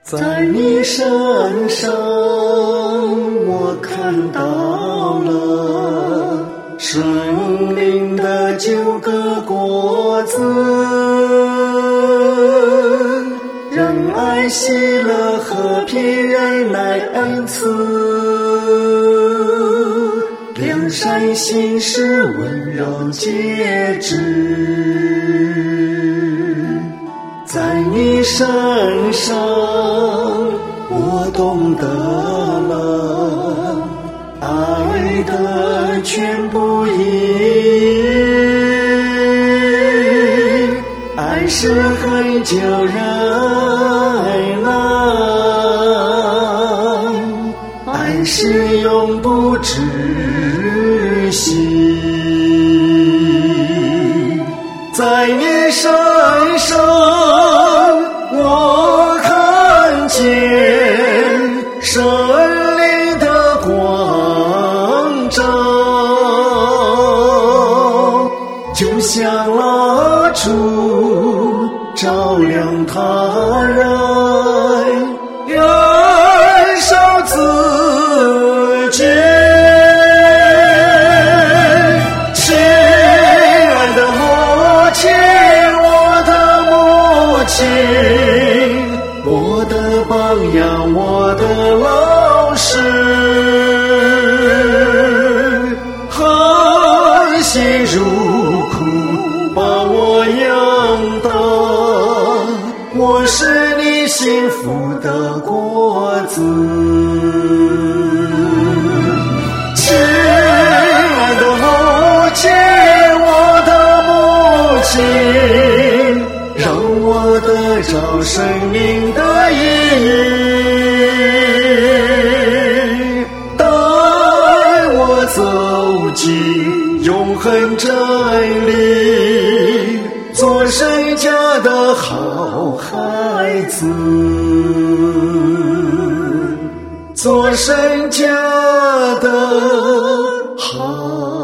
在你身上我看到了生命的9个果子，仁爱、喜乐、和平、忍耐、恩慈，良善、信实、温柔、节制。在你身上我懂得了爱的全部意义，爱是恒久忍耐，爱是永不止息。在你身上我看见神灵的光照，就像蜡烛照亮他人，燃烧自己。亲爱的母亲，我的母亲，我的榜样，我的老师，含辛茹苦把我养大，我是你幸福的果子。亲爱的母亲，我的母亲，让我得着生命的意义，带我走进永恒真理，做神家的好孩子，做神家的好